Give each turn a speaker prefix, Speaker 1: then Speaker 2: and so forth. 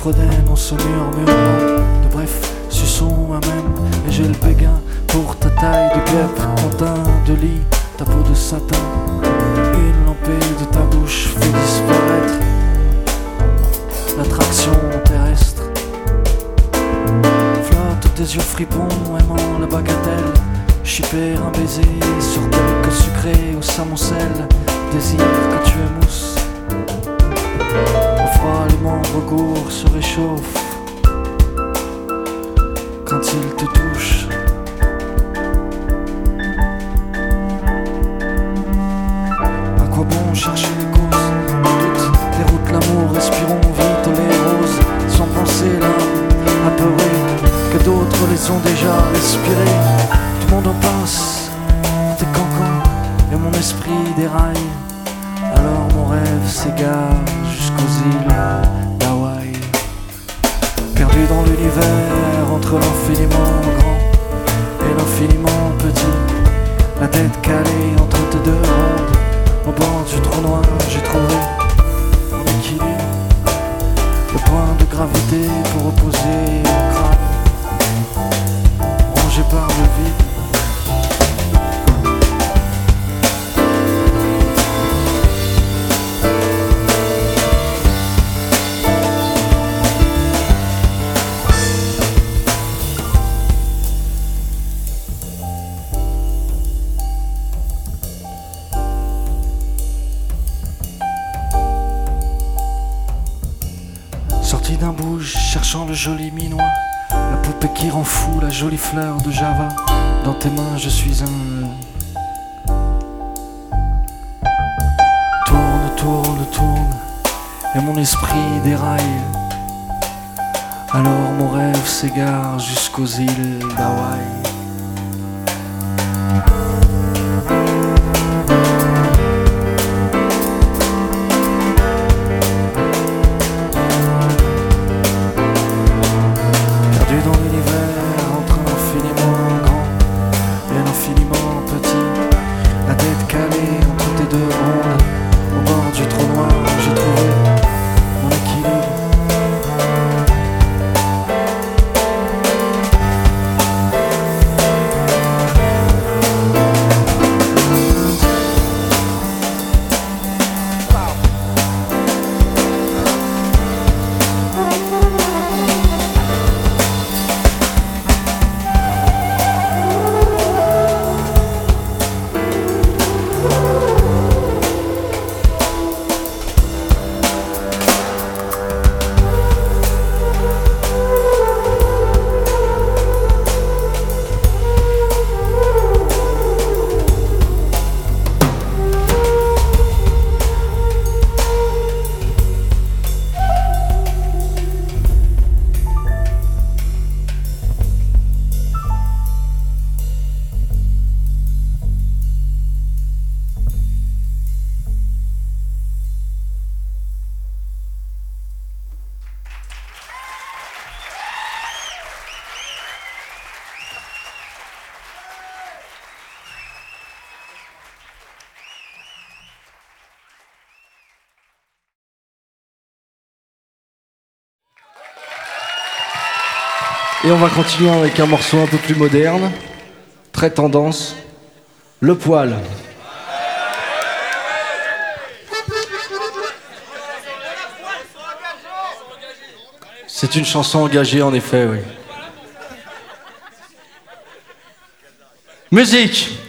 Speaker 1: fredonne, on se murmure de bref, suçons moi-même. Et j'ai le béguin pour ta taille de guêpe, ton teint de lit, ta peau de satin. Une lampée de ta bouche fait disparaître l'attraction terrestre. Flotte des yeux fripons, aimant la bagatelle. Chipper un baiser sur ta nuque sucrée au samoncelle. Désir que tu émousses. Au froid, les membres courts se réchauffent quand ils te touchent. À quoi bon chercher les causes de toutes les routes, l'amour, respirons vite les roses. Sans penser l'âme apeurée, que d'autres les ont déjà respirées. Tout le monde en passe, des cancans, et mon esprit déraille. Alors mon rêve s'égare jusqu'aux îles d'Hawaï. Perdu dans l'univers, entre l'infiniment grand et l'infiniment petit. La tête calée entre tes deux rondes. Au bord du trou noir, j'ai trouvé mon équilibre. Le point de gravité pour opposer au crâne, rongé par le vide. Sorti d'un bouge, cherchant le joli minois, la poupée qui rend fou, la jolie fleur de Java. Dans tes mains je suis un... Tourne, tourne, tourne, et mon esprit déraille. Alors mon rêve s'égare jusqu'aux îles d'Hawaï.
Speaker 2: Et on va continuer avec un morceau un peu plus moderne, très tendance, Le Poil. C'est une chanson engagée en effet, oui. Musique!